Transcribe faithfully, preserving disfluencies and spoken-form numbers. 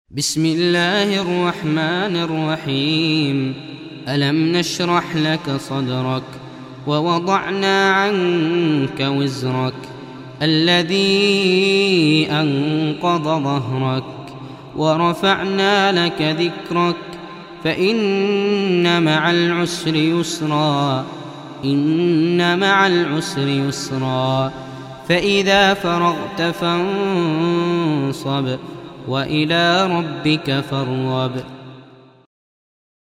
بسم الله الرحمن الرحيم. ألم نشرح لك صدرك ووضعنا عنك وزرك الذي أنقض ظهرك ورفعنا لك ذكرك فإن مع العسر يسرا إن مع العسر يسرا فإذا فرغت فانصب وإلى ربك فارغب.